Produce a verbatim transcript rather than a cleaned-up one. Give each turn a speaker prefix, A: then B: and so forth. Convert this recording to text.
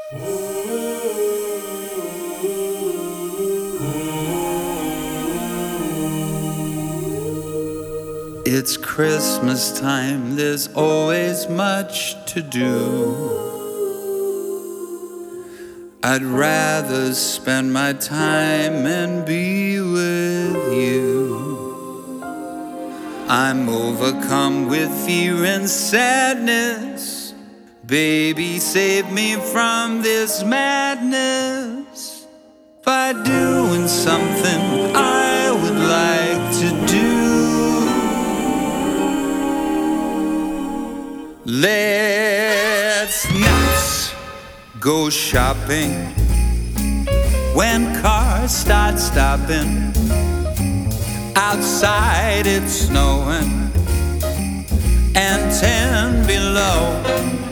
A: It's Christmas time, there's always much to do. I'd rather spend my time and be with you. I'm overcome with fear and sadness. Baby, save me from this madness by doing something I would like to do. Let's not go shopping when cars start stopping. Outside it's snowing and ten below.